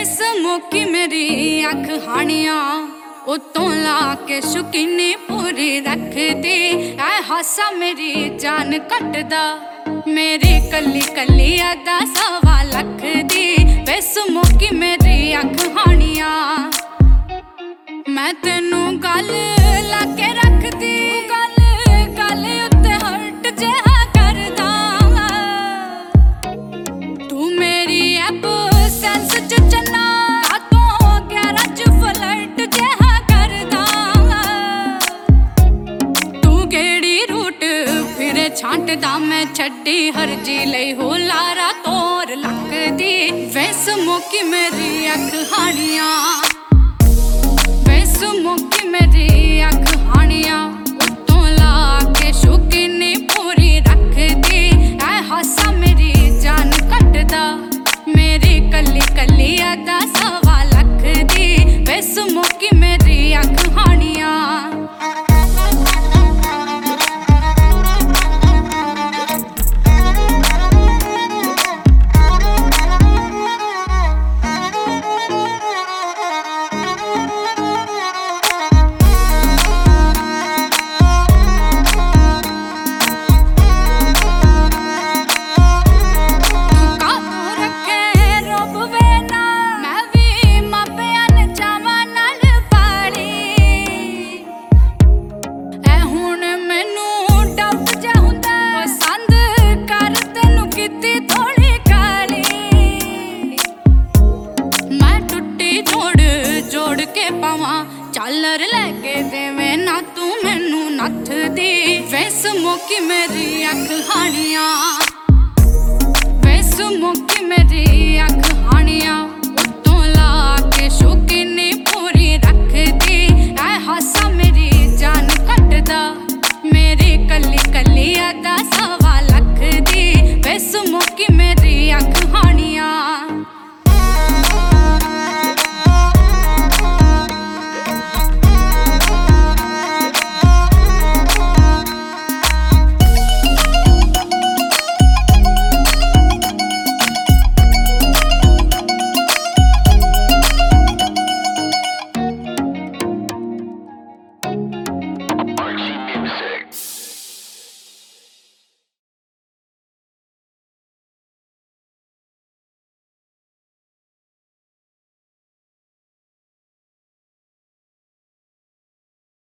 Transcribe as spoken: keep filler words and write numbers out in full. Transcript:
smoky ਮੇਰੀ ਅੱਖ ਹਾਣੀਆਂ ਉਤੋਂ ਲਾ ਕੇ ਸ਼ੁਕੀਨੀ ਪੂਰੀ ਰੱਖਦੀ ਐ ਹਾਸਾ ਮੇਰੀ ਜਾਨ ਕੱਟਦਾ ਮੇਰੀ ਕੱਲੀ ਕੱਲੀ ਅਦਾ ਸਵਾ ਲੱਖ ਦੀ ਵੇ ਸਮੋਕੀ ਮੇਰੀ ਅੱਖ ਹਾਣੀਆਂ ਮੈਂ ਤੈਨੂੰ ਗੱਲ ਲਾ ਕੇ ਰੱਖਦੀ ਗੱਲ ਗੱਲ ਉੱਤੇ ਹਰਟ ਜਿਹਾ ਕਰਦਾ ਤੂੰ ਮੇਰੀ ਐਪ ਸੈਂਸ ਚ ਚੰਨਾ ਕਾਤੋਂ ਗਿਆਰਾਂ ਚ ਫਲਰਟ ਜਿਹਾ ਕਰਦਾ ਤੂੰ ਕਿਹੜੀ ਰੂਟ ਫਿਰੇ ਛਾਂਟਦਾ ਮੈਂ ਛੱਡੀ ਹਰਜੀ ਲਈ ਹੋ ਲਾਰਾ ਤੋਰ ਲੱਗਦੀ ਵੇ ਸਮੋਕੀ ਮੇਰੀ ਅੱਖ ਹਾਣੀਆਂ ਸਮੋਕੀ ਮੇਰੀ ਅੱਖ ਹਾਣੀਆਂ ਉਤੋਂ ਲਾ ਕੇ ਸ਼ੁਕੀਨੀ ਪੂਰੀ ਰੱਖਦੀ ਐ ਹਾਸਾ ਮੇਰੀ ਜਾਨ ਕੱਟਦਾ ਮੇਰੀ ਕੱਲੀ ਕੱਲੀ ਅਦਾ ਸਵਾ ਲੱਖ ਦੀ ਵੇ ਸਮੋਕੀ ਮੇਰੀ ਅੱਖ ਹਾਣੀਆਂ ਚਾਲਰ ਲੈ ਕੇ ਦੇਵੇਂ ਨਾ ਤੂੰ ਮੈਨੂੰ ਨੱਥ ਦੀ ਵੇ ਸਮੋਕੀ ਮੇਰੀ ਅੱਖ ਹਾਣੀਆਂ ਵੇ ਸਮੋਕੀ ਮੇਰੀ ਅੱਖ